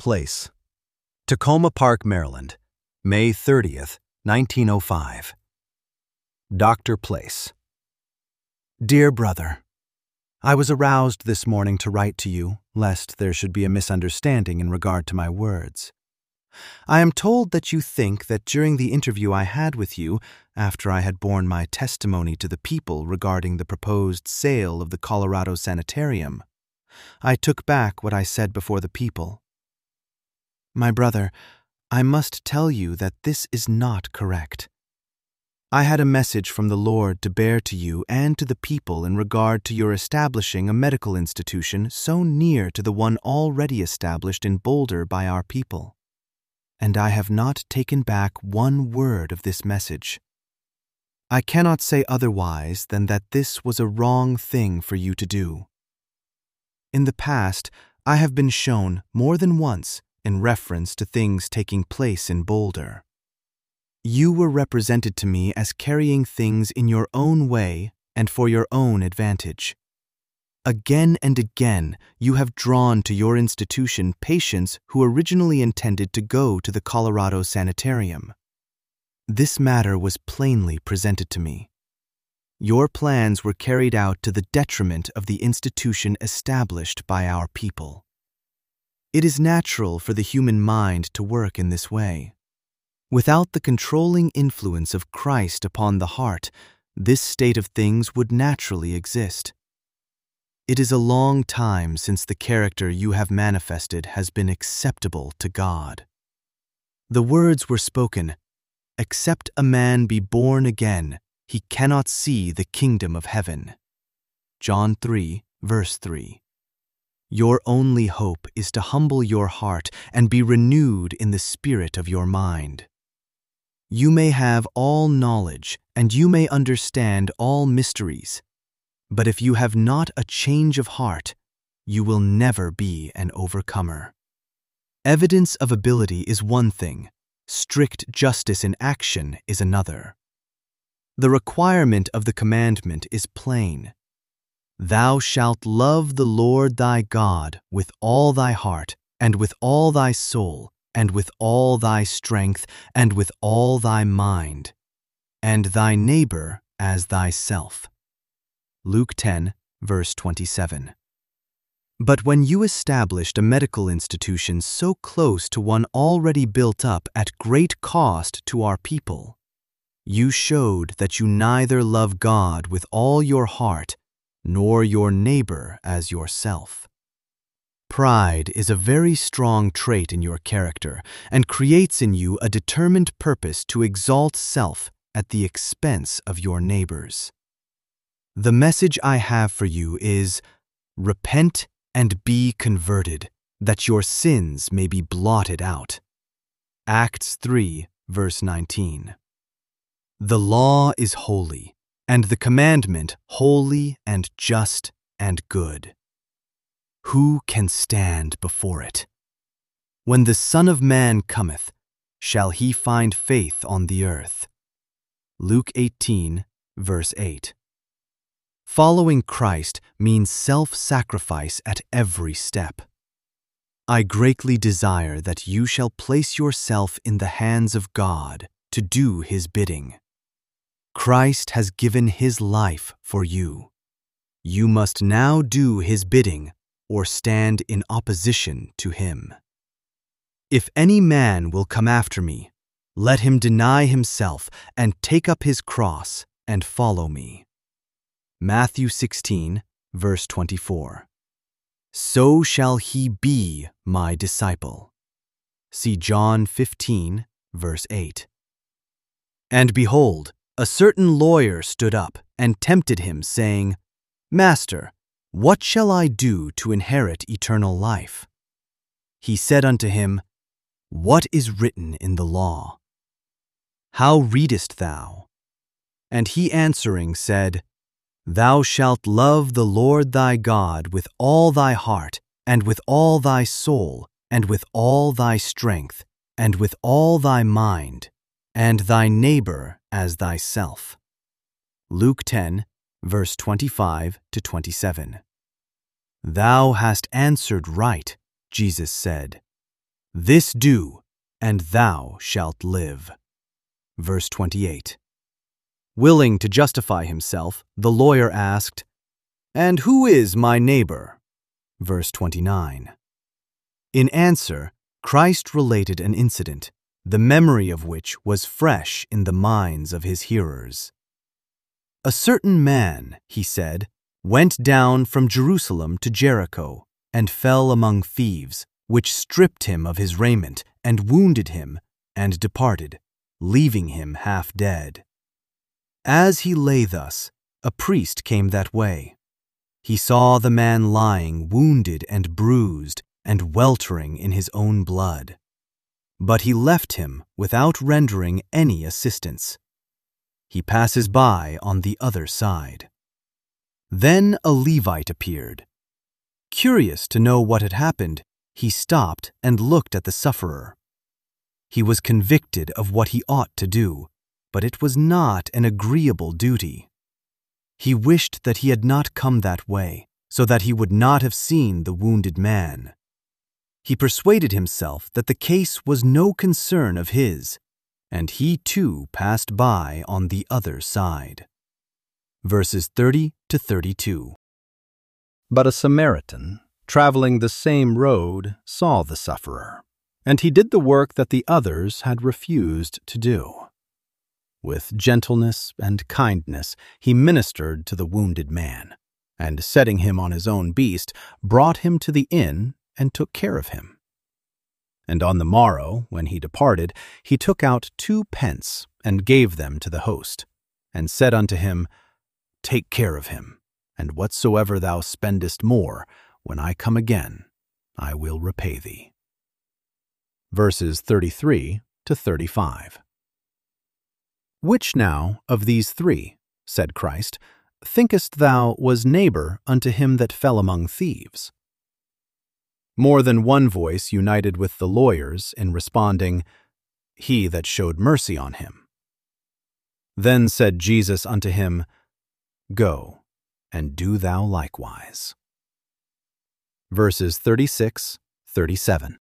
Place, Tacoma Park, Maryland, May 30th, 1905. Dr. Place. Dear Brother, I was aroused this morning to write to you, lest there should be a misunderstanding in regard to my words. I am told that you think that during the interview I had with you, after I had borne my testimony to the people regarding the proposed sale of the Colorado Sanitarium, I took back what I said before the people. My brother, I must tell you that this is not correct. I had a message from the Lord to bear to you and to the people in regard to your establishing a medical institution so near to the one already established in Boulder by our people. And I have not taken back one word of this message. I cannot say otherwise than that this was a wrong thing for you to do. In the past, I have been shown more than once in reference to things taking place in Boulder. You were represented to me as carrying things in your own way and for your own advantage. Again and again, you have drawn to your institution patients who originally intended to go to the Colorado Sanitarium. This matter was plainly presented to me. Your plans were carried out to the detriment of the institution established by our people. It is natural for the human mind to work in this way. Without the controlling influence of Christ upon the heart, this state of things would naturally exist. It is a long time since the character you have manifested has been acceptable to God. The words were spoken, "Except a man be born again, he cannot see the kingdom of heaven." John 3, verse 3. Your only hope is to humble your heart and be renewed in the spirit of your mind. You may have all knowledge and you may understand all mysteries, but if you have not a change of heart, you will never be an overcomer. Evidence of ability is one thing, strict justice in action is another. The requirement of the commandment is plain. Thou shalt love the Lord thy God with all thy heart, and with all thy soul, and with all thy strength, and with all thy mind, and thy neighbor as thyself. Luke 10, verse 27. But when you established a medical institution so close to one already built up at great cost to our people, you showed that you neither love God with all your heart nor your neighbor as yourself. Pride is a very strong trait in your character and creates in you a determined purpose to exalt self at the expense of your neighbors. The message I have for you is, repent and be converted, that your sins may be blotted out. Acts 3, verse 19. The law is holy, and the commandment holy and just and good. Who can stand before it? When the Son of Man cometh, shall he find faith on the earth? Luke 18, verse 8. Following Christ means self-sacrifice at every step. I greatly desire that you shall place yourself in the hands of God to do His bidding. Christ has given His life for you. You must now do His bidding or stand in opposition to Him. If any man will come after me, let him deny himself and take up his cross and follow me. Matthew 16, verse 24. So shall he be my disciple. See John 15, verse 8. And behold, a certain lawyer stood up and tempted him, saying, Master, what shall I do to inherit eternal life? He said unto him, What is written in the law? How readest thou? And he answering said, Thou shalt love the Lord thy God with all thy heart, and with all thy soul, and with all thy strength, and with all thy mind, and thy neighbor as thyself. Luke 10, verse 25 to 27. Thou hast answered right, Jesus said. This do, and thou shalt live. Verse 28. Willing to justify himself, the lawyer asked, And who is my neighbor? Verse 29. In answer, Christ related an incident, the memory of which was fresh in the minds of his hearers. A certain man, he said, went down from Jerusalem to Jericho and fell among thieves, which stripped him of his raiment and wounded him, and departed, leaving him half dead. As he lay thus, a priest came that way. He saw the man lying wounded and bruised and weltering in his own blood. But he left him without rendering any assistance. He passes by on the other side. Then a Levite appeared. Curious to know what had happened, he stopped and looked at the sufferer. He was convicted of what he ought to do, but it was not an agreeable duty. He wished that he had not come that way, so that he would not have seen the wounded man. He persuaded himself that the case was no concern of his, and he too passed by on the other side. Verses 30 to 32. But a Samaritan, traveling the same road, saw the sufferer, and he did the work that the others had refused to do. With gentleness and kindness he ministered to the wounded man, and setting him on his own beast, brought him to the inn and took care of him. And on the morrow, when he departed, he took out 2 pence and gave them to the host, and said unto him, Take care of him, and whatsoever thou spendest more, when I come again, I will repay thee. Verses 33 to 35. Which now of these 3, said Christ, thinkest thou was neighbor unto him that fell among thieves? More than one voice united with the lawyers in responding, He that showed mercy on him. Then said Jesus unto him, Go, and do thou likewise. Verses 36, 37.